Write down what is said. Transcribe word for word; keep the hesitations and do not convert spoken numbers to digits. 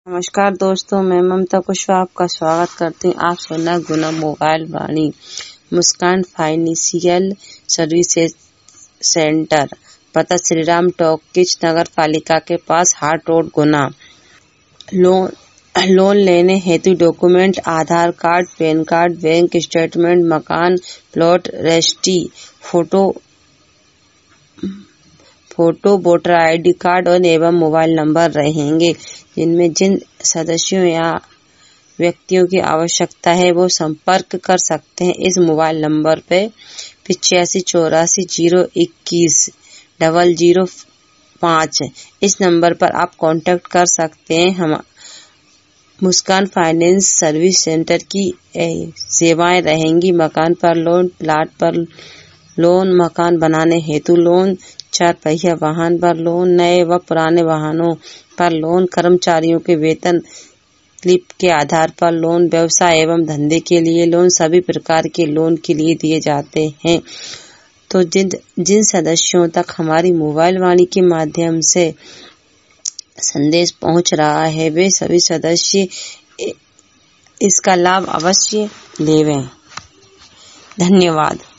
नमस्कार दोस्तों, मैं ममता कुशवाहा आपका स्वागत करती हूँ। आप सुनना Guna mobile Vani. Muskan financial services centre, पता श्रीराम टॉकीज नगर पालिका के पास, हाट रोड, गुना। लोन लोन लेने हेतु document: Aadhaar card, PAN card, bank statement, मकान, plot, registry, photo photo voter ID card और एवं मोबाइल नंबर रहेंगे। जिनमें जिन सदस्यों या व्यक्तियों की आवश्यकता है वो संपर्क कर सकते हैं इस मोबाइल नंबर पे पिचासी चौरासी जीरो इक्कीस डबल जीरो पाँच। इस नंबर पर आप कांटेक्ट कर सकते हैं। हम मुस्कान फाइनेंस सर्विस सेंटर की सेवाएं रहेंगी: मकान पर लोन, प्लाट पर लोन, मकान बनाने हेतु लोन, चार पहिया वाहन पर लोन, नए व पुराने वाहनों पर लोन, कर्मचारियों के वेतन स्लिप के आधार पर लोन, व्यवसाय एवं धंधे के लिए लोन, सभी प्रकार के लोन के लिए दिए जाते हैं। तो जिन जिन सदस्यों तक हमारी मोबाइल वाणी के माध्यम से संदेश पहुंच रहा है वे सभी सदस्य इसका लाभ अवश्य लेवें। धन्यवाद।